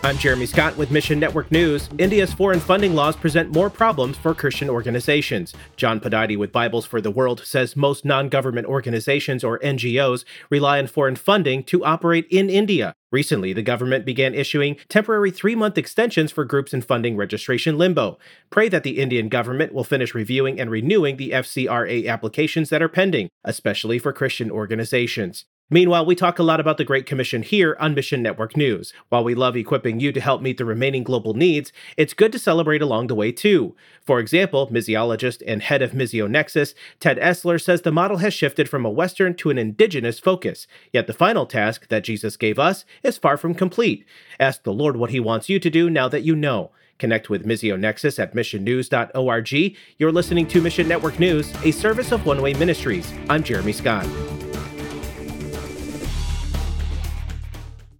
I'm Jeremy Scott with Mission Network News. India's foreign funding laws present more problems for Christian organizations. John Podati with Bibles for the World says most non-government organizations, or NGOs, rely on foreign funding to operate in India. Recently, the government began issuing temporary 3-month extensions for groups in funding registration limbo. Pray that the Indian government will finish reviewing and renewing the FCRA applications that are pending, especially for Christian organizations. Meanwhile, we talk a lot about the Great Commission here on Mission Network News. While we love equipping you to help meet the remaining global needs, it's good to celebrate along the way too. For example, missiologist and head of Missio Nexus, Ted Esler, says the model has shifted from a Western to an indigenous focus. Yet the final task that Jesus gave us is far from complete. Ask the Lord what he wants you to do now that you know. Connect with Missio Nexus at missionnews.org. You're listening to Mission Network News, a service of One Way Ministries. I'm Jeremy Scott.